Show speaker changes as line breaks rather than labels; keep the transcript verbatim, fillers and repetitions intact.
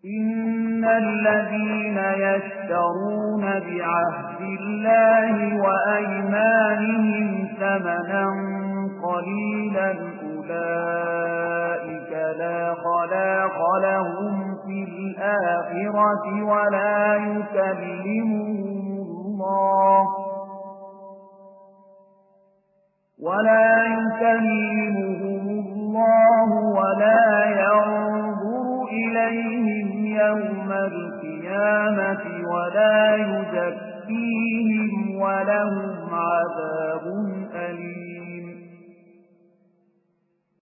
إن الذين يشترون بعهد الله وأيمانهم ثمنا قليلا أولئك لا خلاق لهم في الآخرة ولا يكلمهم الله ولا يكلمهم الله ولا ينظر إليهم يوم القيامة ولا يزكيهم ولهم عذاب أليم.